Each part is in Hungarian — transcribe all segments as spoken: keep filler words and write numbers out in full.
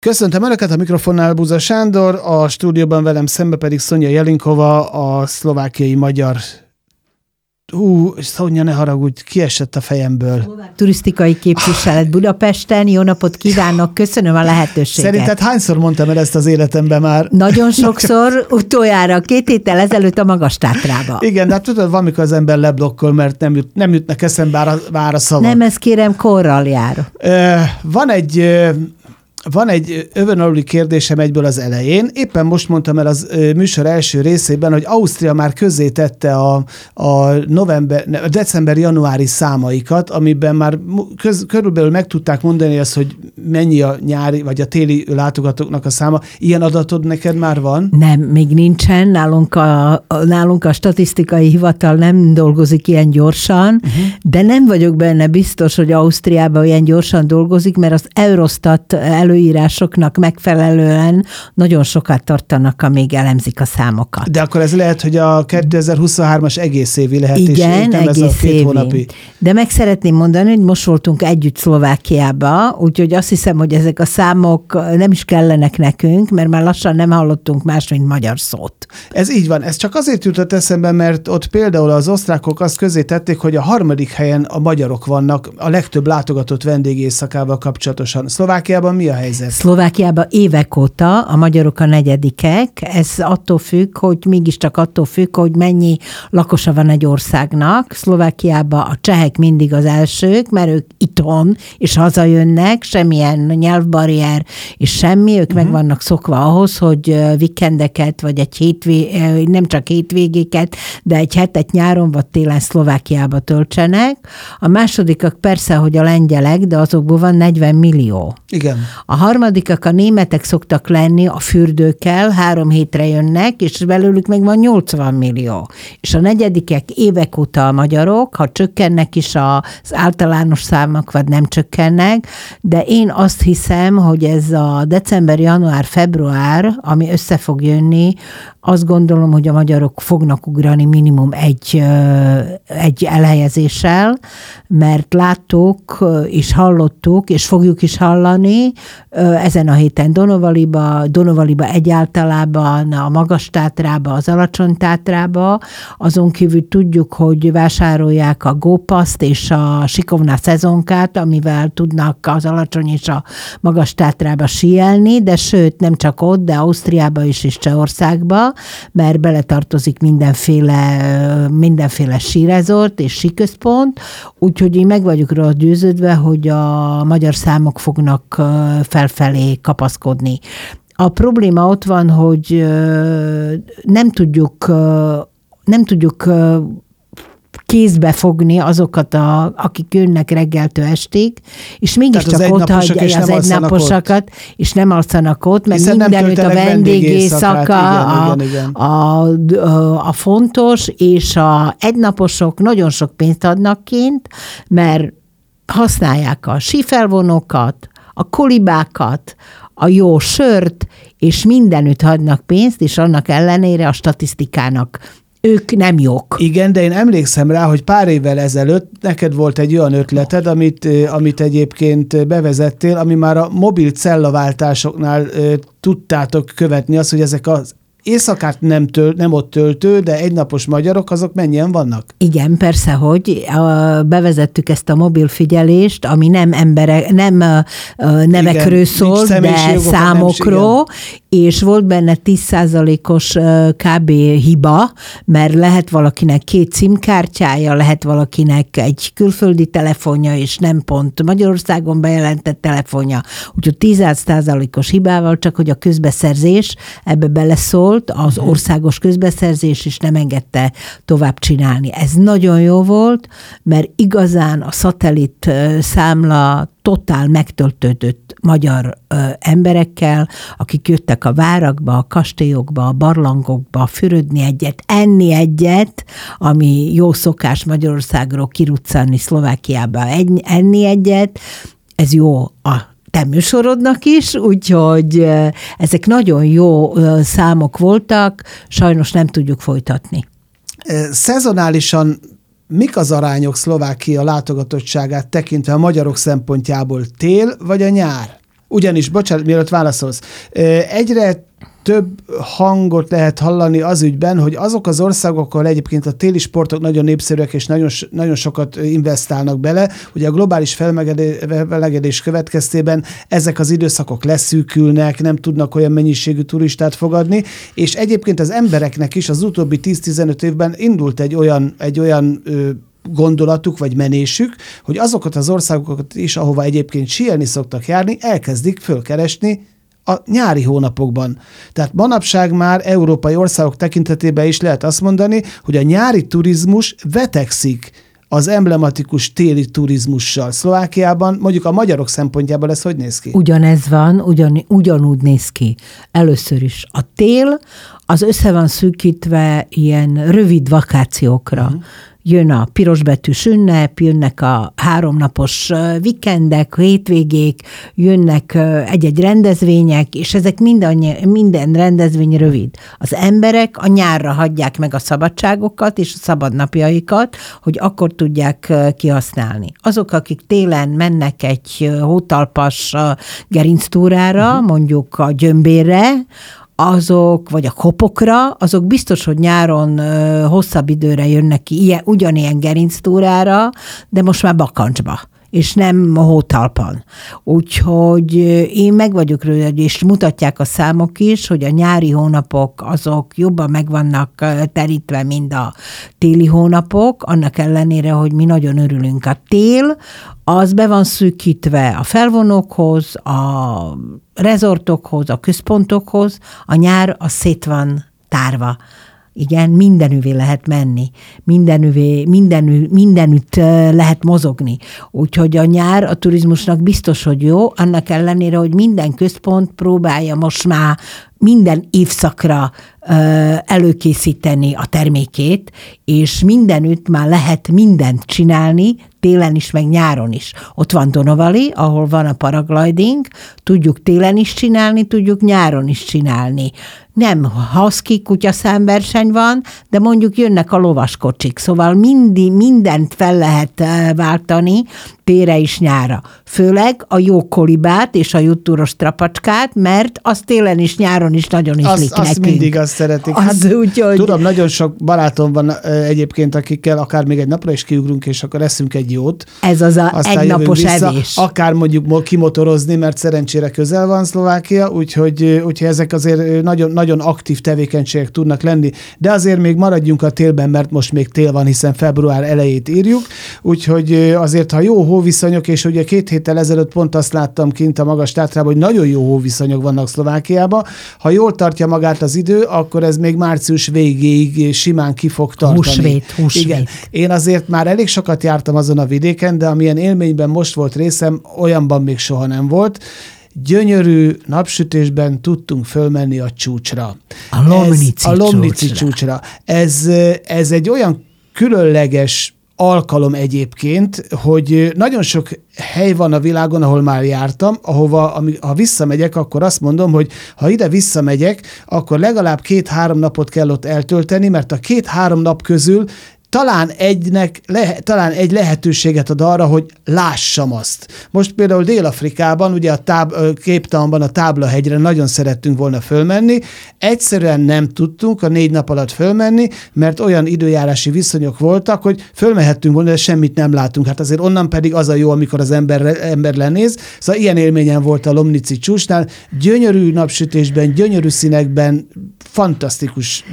Köszöntöm Önöket, a mikrofonnál Buza Sándor, a stúdióban velem szembe pedig Szonya Jelinkova, a szlovákiai magyar... Hú, Szonya, ne haragudj, kiesett a fejemből. Turisztikai képviselet Budapesten, jó napot kívánok, köszönöm a lehetőséget. Szerinted hányszor mondtam el ezt az életemben már? Nagyon sokszor, utoljára két héttel ezelőtt a Magastátrába. Igen, de hát tudod, van, amikor az ember leblokkol, mert nem, jut, nem jutnak eszembe bár a, bár a szavak. Nem, ez kérem, korral jár. Van egy... Van egy övön aluli kérdésem egyből az elején. Éppen most mondtam el az műsor első részében, hogy Ausztria már közzétette a, a november, a december-januári számaikat, amiben már köz, körülbelül meg tudták mondani azt, hogy mennyi a nyári vagy a téli látogatóknak a száma. Ilyen adatod neked már van? Nem, még nincsen. Nálunk a, nálunk a statisztikai hivatal nem dolgozik ilyen gyorsan, uh-huh. de nem vagyok benne biztos, hogy Ausztriában ilyen gyorsan dolgozik, mert az Eurostat elő előírásoknak megfelelően nagyon sokat tartanak, amíg elemzik a számokat. De akkor ez lehet, hogy a kétezer-huszonhármas egész évi lehet, igen, és nem ez a két hónapi. De meg szeretném mondani, hogy most voltunk együtt Szlovákiába, úgyhogy azt hiszem, hogy ezek a számok nem is kellenek nekünk, mert már lassan nem hallottunk más, mint magyar szót. Ez így van. Ez csak azért jutott eszembe, mert ott például az osztrákok azt közé tették, hogy a harmadik helyen a magyarok vannak a legtöbb látogatott vendégészakával kapcsolatosan. Szlovákiában mi a helyzet? Szlovákiában évek óta a magyarok a negyedikek. Ez attól függ, hogy mégiscsak attól függ, hogy mennyi lakosa van egy országnak. Szlovákiában a csehek mindig az elsők, mert ők itthon és hazajönnek, semmilyen nyelvbarrier és semmi, ők uh-huh. meg vannak szokva ahhoz, hogy vikendeket, vagy egy hétvég, nem csak hétvégéket, de egy hetet nyáron vagy télen Szlovákiába töltsenek. A másodikak persze, hogy a lengyelek, de azokból van negyven millió. Igen. A harmadikak a németek szoktak lenni a fürdőkkel, három hétre jönnek, és belőlük meg van nyolcvan millió. És a negyedikek évek óta a magyarok, ha csökkennek is az általános számok, vagy nem csökkennek, de én azt hiszem, hogy ez a december, január, február, ami össze fog jönni, azt gondolom, hogy a magyarok fognak ugrani minimum egy, egy elhelyezéssel, mert láttuk és hallottuk, és fogjuk is hallani ezen a héten Donovaliba, Donovaliba egyáltalában, a Magastátrába, az Alacsonytátrába, azon kívül tudjuk, hogy vásárolják a GoPass-t és a Sikovna szezonkát, amivel tudnak az Alacsony és a Magastátrába síelni, de sőt, nem csak ott, de Ausztriába is és Csehországba, mert beletartozik mindenféle, mindenféle sírezort és síközpont, úgyhogy én meg vagyok róla győződve, hogy a magyar számok fognak felfelé kapaszkodni. A probléma ott van, hogy nem tudjuk, nem tudjuk kézbe fogni azokat, a, akik jönnek reggeltől estig, és mégiscsak ott hagyják az egynaposakat, és nem alszanak ott, mert hiszen mindenütt a vendégészaka a, a, a, a fontos, és a egynaposok nagyon sok pénzt adnak kint, mert használják a sífelvonókat, a kolibákat, a jó sört, és mindenütt hagynak pénzt, és annak ellenére a statisztikának ők nem jók. Igen, de én emlékszem rá, hogy pár évvel ezelőtt neked volt egy olyan ötleted, amit, amit egyébként bevezettél, ami már a mobil cellaváltásoknál tudtátok követni azt, hogy ezek az éjszakát nem, töl, nem ott töltő, de egynapos magyarok, azok mennyien vannak? Igen, persze, hogy bevezettük ezt a mobilfigyelést, ami nem emberek, nem nevekről igen, szól, de számokról, és volt benne tíz százalékos kb. Hiba, mert lehet valakinek két SIM-kártyája, lehet valakinek egy külföldi telefonja, és nem pont Magyarországon bejelentett telefonja. Úgyhogy tíz százalékos hibával, csak hogy a közbeszerzés ebbe beleszól, az országos közbeszerzés is nem engedte tovább csinálni. Ez nagyon jó volt, mert igazán a szatellit számla totál megtöltődött magyar ö, emberekkel, akik jöttek a várakba, a kastélyokba, a barlangokba, fürödni egyet, enni egyet, ami jó szokás Magyarországról kiruccanni Szlovákiába, enni egyet, ez jó a te műsorodnak is, úgyhogy ezek nagyon jó számok voltak, sajnos nem tudjuk folytatni. Szezonálisan mik az arányok Szlovákia látogatottságát tekintve a magyarok szempontjából, tél vagy a nyár? Ugyanis, bocsánat, mielőtt válaszolsz, egyre több hangot lehet hallani az ügyben, hogy azok az országok, ahol egyébként a téli sportok nagyon népszerűek, és nagyon, nagyon sokat investálnak bele, ugye a globális felmelegedés következtében ezek az időszakok leszűkülnek, nem tudnak olyan mennyiségű turistát fogadni, és egyébként az embereknek is az utóbbi tíz-tizenöt évben indult egy olyan, egy olyan ö, gondolatuk, vagy menésük, hogy azokat az országokat is, ahova egyébként síelni szoktak járni, elkezdik fölkeresni a nyári hónapokban. Tehát manapság már európai országok tekintetében is lehet azt mondani, hogy a nyári turizmus vetekszik az emblematikus téli turizmussal. Szlovákiában, mondjuk a magyarok szempontjából ez hogy néz ki? Ugyanez van, ugyan, ugyanúgy néz ki. Először is a tél, az össze van szűkítve ilyen rövid vakációkra. Uh-huh. Jön a pirosbetűs ünnep, jönnek a háromnapos vikendek, hétvégék, jönnek egy-egy rendezvények, és ezek minden, minden rendezvény rövid. Az emberek a nyárra hagyják meg a szabadságokat és a szabadnapjaikat, hogy akkor tudják kihasználni. Azok, akik télen mennek egy hótalpas gerinctúrára, uh-huh. mondjuk a Gyömbérre, azok, vagy a Kopokra, azok biztos, hogy nyáron ö, hosszabb időre jönnek ki, ilyen, ugyanilyen gerinctúrára, de most már bakancsba, és nem hótalpan. Úgyhogy én meg vagyok rá, és mutatják a számok is, hogy a nyári hónapok azok jobban meg vannak terítve, mint a téli hónapok, annak ellenére, hogy mi nagyon örülünk. A tél, az be van szűkítve a felvonókhoz, a rezortokhoz, a központokhoz, a nyár az szét van tárva. Igen, mindenüvé lehet menni, mindenüvé, mindenü, mindenütt lehet mozogni. Úgyhogy a nyár a turizmusnak biztos, hogy jó, annak ellenére, hogy minden központ próbálja most már minden évszakra ö, előkészíteni a termékét, és mindenütt már lehet mindent csinálni, télen is, meg nyáron is. Ott van Donovali, ahol van a paragliding, tudjuk télen is csinálni, tudjuk nyáron is csinálni. Nem husky kutyaszámverseny van, de mondjuk jönnek a lovaskocsik, szóval mindi, mindent fel lehet váltani tére is nyára. Főleg a jó kolibát és a jutúros trapacskát, mert az télen is, nyáron is nagyon ízlik azt, nekünk. Azt mindig azt szeretik. Az hát, úgy, hogy... Tudom, nagyon sok barátom van egyébként, akikkel akár még egy napra is kiugrunk, és akkor eszünk egy jót. Ez az a egynapos evés. Akár mondjuk kimotorozni, mert szerencsére közel van Szlovákia, úgyhogy, úgyhogy ezek azért nagyon, nagyon aktív tevékenységek tudnak lenni. De azért még maradjunk a télben, mert most még tél van, hiszen február elejét írjuk, úgyhogy azért, ha jó hóviszonyok, és ugye két héttel ezelőtt pont azt láttam kint a Magas-Tátrában, hogy nagyon jó hóviszonyok vannak Szlovákiában. Ha jól tartja magát az idő, akkor ez még március végéig simán ki fog tartani. Húsvét, húsvét. Igen. Én azért már elég sokat jártam azon a vidéken, de amilyen élményben most volt részem, olyanban még soha nem volt. Gyönyörű napsütésben tudtunk fölmenni a csúcsra. A Lomnici ez, a Lomnici csúcsra. csúcsra. Ez, ez egy olyan különleges alkalom egyébként, hogy nagyon sok hely van a világon, ahol már jártam, ahova, ami, ha visszamegyek, akkor azt mondom, hogy ha ide visszamegyek, akkor legalább két-három napot kell ott eltölteni, mert a két-három nap közül talán egynek, le, talán egy lehetőséget ad arra, hogy lássam azt. Most például Dél-Afrikában, ugye a táb, Cape Townban a Táblahegyre nagyon szerettünk volna fölmenni, egyszerűen nem tudtunk a négy nap alatt fölmenni, mert olyan időjárási viszonyok voltak, hogy fölmehettünk volna, de semmit nem látunk. Hát azért onnan pedig az a jó, amikor az ember, ember lenéz. Szóval ilyen élményem volt a Lomnici csúcsnál. Gyönyörű napsütésben, gyönyörű színekben, fantasztikus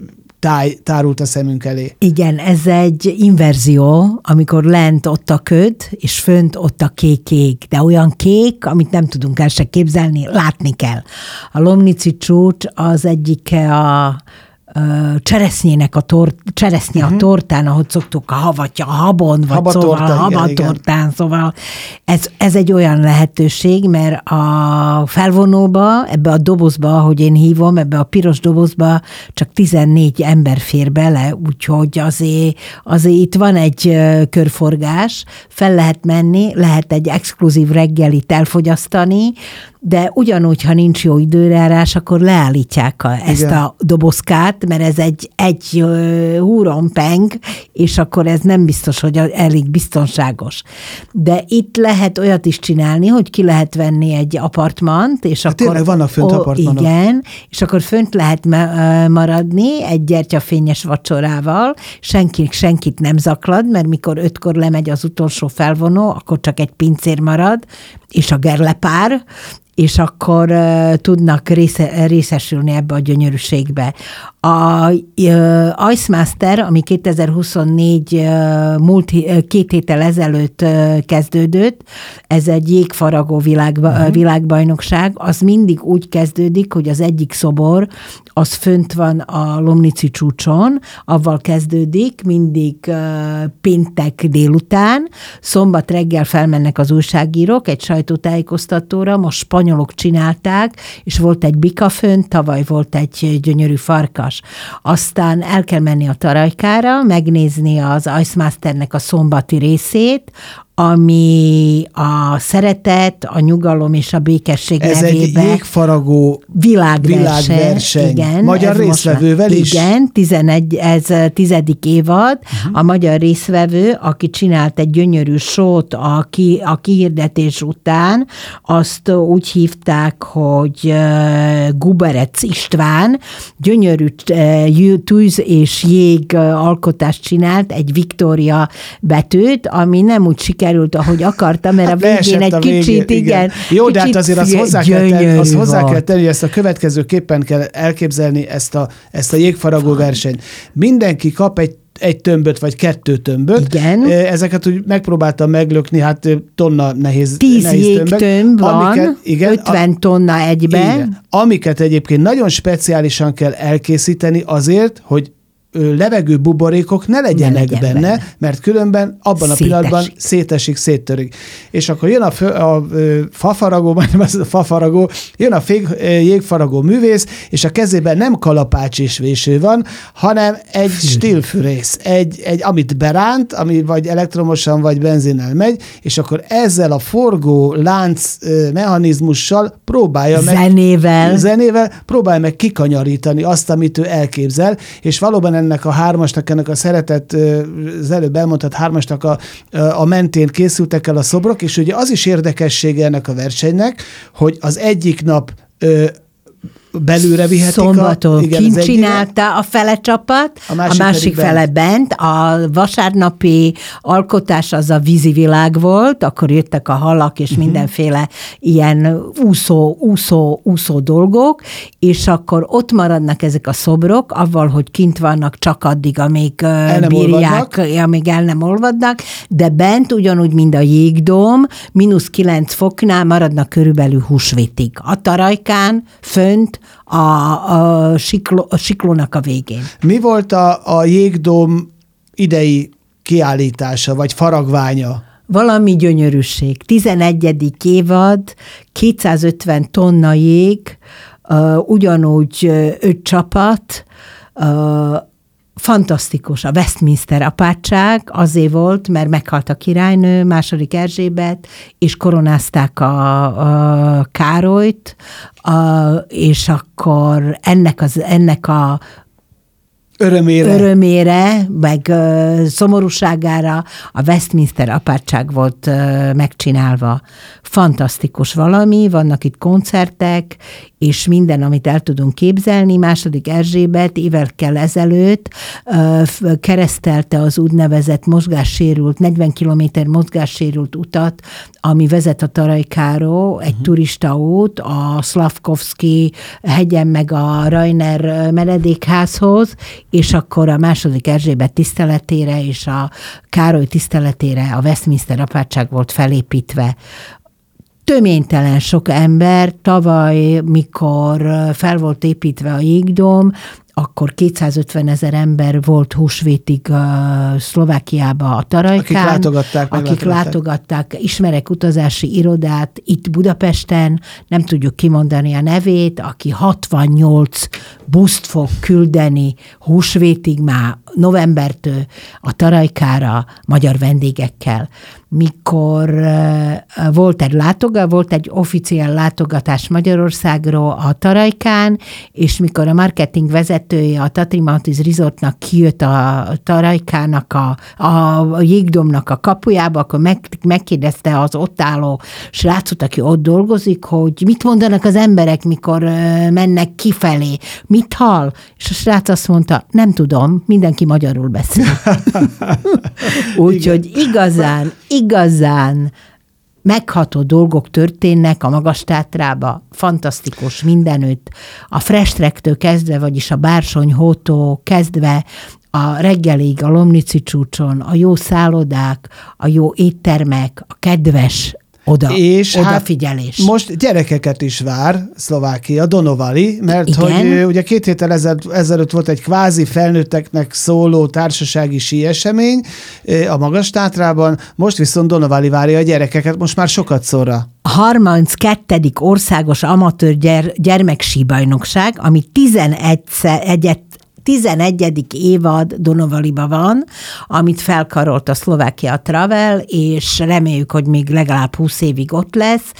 táj tárult a szemünk elé. Igen, ez egy inverzió, amikor lent ott a köd, és fönt ott a kék ég, de olyan kék, amit nem tudunk el se képzelni, látni kell. A Lomnici csúcs az egyike a cseresznyének a tort, cseresznye uh-huh. a tortán, ahogy szoktuk a havatja, a habon, vagy Habatorta, szóval a habatortán, szóval ez, ez egy olyan lehetőség, mert a felvonóba, ebbe a dobozba, ahogy én hívom, ebbe a piros dobozba csak tizennégy ember fér bele, úgyhogy azért, azért itt van egy körforgás, fel lehet menni, lehet egy exkluzív reggelit elfogyasztani, de ugyanúgy, ha nincs jó időjárás, akkor leállítják a, ezt a dobozkát, át, mert ez egy, egy húrompeng, és akkor ez nem biztos, hogy elég biztonságos. De itt lehet olyat is csinálni, hogy ki lehet venni egy apartmant, és hát akkor... Tényleg vannak fönt ó, apartmanok. Igen, és akkor fönt lehet maradni egy gyertyafényes vacsorával, senki, senkit nem zaklad, mert mikor ötkor lemegy az utolsó felvonó, akkor csak egy pincér marad, és a gerlepár, és akkor uh, tudnak része, részesülni ebbe a gyönyörűségbe. A uh, Ice Master, ami kétezer-huszonnégy uh, múlt uh, két héttel ezelőtt uh, kezdődött, ez egy jégfaragó világ, uh-huh. világbajnokság, az mindig úgy kezdődik, hogy az egyik szobor, az fönt van a Lomnici csúcson, avval kezdődik, mindig uh, péntek délután, szombat reggel felmennek az újságírók egy sajtótájékoztatóra, most spanyolok csinálták, és volt egy bika fönt, tavaly volt egy gyönyörű farkas. Aztán el kell menni a Tarajkára, megnézni az Ice Masternek a szombati részét, ami a szeretet, a nyugalom és a békesség ez nevébe. Ez egy jégfaragó világverseny. világverseny. Igen, magyar résztvevővel is? Igen, tizenegy, ez tizedik évad. Uh-huh. A magyar résztvevő, aki csinált egy gyönyörű sót a, ki, a kihirdetés után, azt úgy hívták, hogy Guberec István, gyönyörű tűz és jég alkotást csinált, egy Viktória betűt, ami nem úgy sikerült, ahogy akartam, mert a végén egy a kicsit, végén, igen. igen. Jó, de hát azért azt hozzá, kell tenni, azt hozzá kell tenni, hogy ezt a következőképpen kell elképzelni ezt a, ezt a jégfaragó versenyt. Mindenki kap egy egy tömböt, vagy kettő tömböt. Igen. Ezeket úgy megpróbáltam meglökni, hát tonna nehéz, Tíz nehéz tömbek. jégtömb van, amiket, igen, ötven tonna egyben. Igen, amiket egyébként nagyon speciálisan kell elkészíteni azért, hogy levegő buborékok ne legyenek ne legyen benne, benne, mert különben abban Szétesik. a pillanatban szétesik, széttörik. És akkor jön a, fő, a, a fafaragó, majdnem az a fafaragó, jön a fék, jégfaragó művész, és a kezében nem kalapács és véső van, hanem egy stílfűrész, egy, egy, amit beránt, ami vagy elektromosan, vagy benzinnel megy, és akkor ezzel a forgó lánc mechanizmussal próbálja meg... Zenével. Zenével próbálja meg kikanyarítani azt, amit ő elképzel, és valóban ennek a hármasnak, ennek a szeretet, az előbb elmondhat hármasnak a, a mentén készültek el a szobrok, és ugye az is érdekessége ennek a versenynek, hogy az egyik nap ö, belőle vihetik. Szombaton a, igen, kint csinálta a fele csapat, a másik, a másik fele bent. bent. A vasárnapi alkotás az a vízi világ volt, akkor jöttek a halak és uh-huh. mindenféle ilyen úszó, úszó, úszó dolgok, és akkor ott maradnak ezek a szobrok, avval, hogy kint vannak csak addig, amíg el bírják, amíg el nem olvadnak, de bent ugyanúgy, mint a jégdóm, mínusz kilenc foknál maradnak körülbelül húsvétig. A Tarajkán, fönt, A, a, sikló, a siklónak a végén. Mi volt a, a jégdóm idei kiállítása, vagy faragványa? Valami gyönyörűség. tizenegyedik évad, kétszázötven tonna jég, uh, ugyanúgy uh, öt csapat, uh, fantasztikus. A Westminster apátság azért volt, mert meghalt a királynő, második Erzsébet, és koronázták a, a Károlyt, a, és akkor ennek, az, ennek a Örömére. Örömére, meg uh, szomorúságára a Westminster apátság volt uh, megcsinálva. Fantasztikus valami, vannak itt koncertek, és minden, amit el tudunk képzelni. Második Erzsébet évekkel ezelőtt uh, keresztelte az úgynevezett mozgássérült, negyven kilométer mozgássérült utat, ami vezet a Tarajkáról, egy uh-huh. turistaút, a Szlavkovszki hegyen meg a Rainer menedékházhoz, és akkor a második Erzsébet tiszteletére és a Károly tiszteletére a Westminster apátság volt felépítve. Töménytelen sok ember, tavaly, mikor fel volt építve a jégdóm, akkor kétszázötven ezer ember volt húsvétig uh, Szlovákiába a Tarajkán. Akik látogatták. Akik látogatták. látogatták. Ismerek utazási irodát itt Budapesten, nem tudjuk kimondani a nevét, aki hatvannyolc buszt fog küldeni húsvétig már novembertől a Tarajkára magyar vendégekkel. Mikor uh, volt egy látogatás, volt egy oficiál látogatás Magyarországról a Tarajkán, és mikor a marketing vezetője a Tatry Mountains Resortnak kijött a Tarajkának, a, a jégdomnak a kapujába, akkor meg, megkérdezte az ott álló srácot, aki ott dolgozik, hogy mit mondanak az emberek, mikor uh, mennek kifelé, mit hall? És a srác azt mondta, nem tudom, mindenki magyarul beszél. Úgyhogy igazán, igazán megható dolgok történnek a Magas-Tátrában, fantasztikus mindenütt. A Fresh Track-től kezdve, vagyis a Bársony-hótól kezdve, a reggelig, a Lomnici csúcson, a jó szállodák, a jó éttermek, a kedves Oda, és odafigyelés. Hát most gyerekeket is vár Szlovákia, Donovali, mert igen. hogy ugye két héttel ezelőtt volt egy kvázi felnőtteknek szóló társasági síesemény a Magas-Tátrában, most viszont Donovali várja a gyerekeket, most már sokat szóra. A harminckettedik országos amatőr gyere, gyermeksíbajnokság, ami tizenegyet tizenegyedik évad Donovaliban van, amit felkarolt a Szlovákia Travel, és reméljük, hogy még legalább húsz évig ott lesz.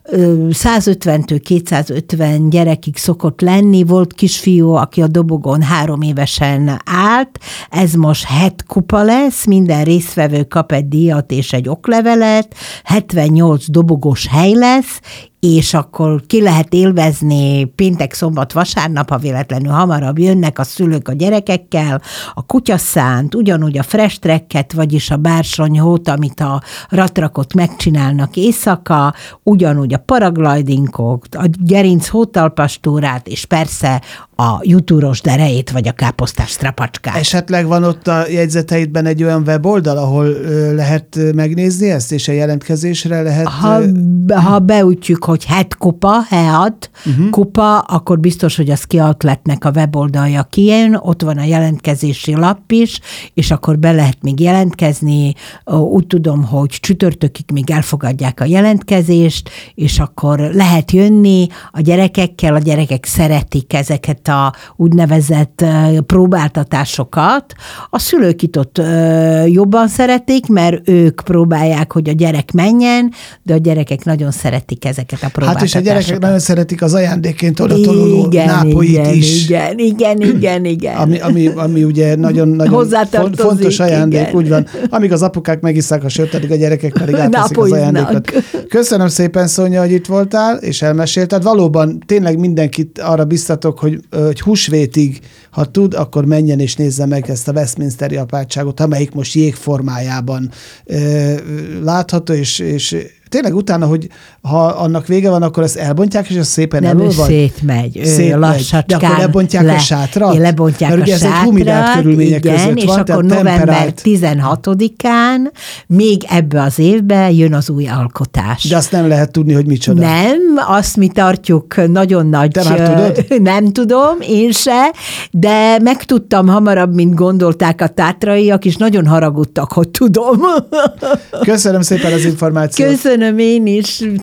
százötventől kétszázötven gyerekig szokott lenni, volt kisfiú, aki a dobogon három évesen állt, ez most het kupa lesz, minden résztvevő kap egy díjat és egy oklevelet, hetvennyolc dobogos hely lesz, és akkor ki lehet élvezni péntek, szombat, vasárnap, ha véletlenül hamarabb jönnek a szülők a gyerekekkel, a kutyaszánt, ugyanúgy a Fresh Track-et, vagyis a Bársony-hót, amit a ratrakot megcsinálnak éjszaka, ugyanúgy a paraglidingok, a gerinc hótalpastúrát, és persze a jutúros derejét, vagy a káposztás strapacskát. Esetleg van ott a jegyzeteidben egy olyan weboldal, ahol ö, lehet megnézni ezt, és a jelentkezésre lehet... Ha, ha beújtjuk, hogy het kupa, het uh-huh. kupa, akkor biztos, hogy az Ski-Outletnek a weboldalja kijön, ott van a jelentkezési lap is, és akkor be lehet még jelentkezni. Úgy tudom, hogy csütörtökig még elfogadják a jelentkezést, és akkor lehet jönni a gyerekekkel, a gyerekek szeretik ezeket a úgynevezett próbáltatásokat. A szülők itt ott jobban szeretik, mert ők próbálják, hogy a gyerek menjen, de a gyerekek nagyon szeretik ezeket a próbáltatásokat. Hát és a gyerekek nagyon szeretik az ajándékként oda toluló nápolyt igen, is. Igen, igen, igen, igen. Ami, ami, ami ugye nagyon-nagyon fontos ajándék, igen. Úgy van. Amíg az apukák megisszák a sört, addig a gyerekek pedig átveszik az ajándékot. Köszönöm szépen, Szonya, hogy itt voltál, és elmesélted. Valóban tényleg mindenkit arra biztatok, hogy, hogy húsvétig, ha tud, akkor menjen és nézze meg ezt a Westminsteri apátságot, amelyik most jégformájában ö, látható, és, és tényleg utána, hogy ha annak vége van, akkor ezt elbontják, és az szépen nem, elolvad? Nem, szétmegy. Szép lassacskán. De akkor lebontják le, a sátrat? Lebontják mert a ugye sátrat, ez egy humidált körülmények igen, között és van, akkor november temperált. tizenhatodikán még ebbe az évbe jön az új alkotás. De azt nem lehet tudni, hogy micsoda. Nem, azt mi tartjuk nagyon nagy... Te már tudod? Nem tudom, én se, de megtudtam hamarabb, mint gondolták a tátraiak, és nagyon haragudtak, hogy tudom. Köszönöm szépen az információt. Köszönöm én is.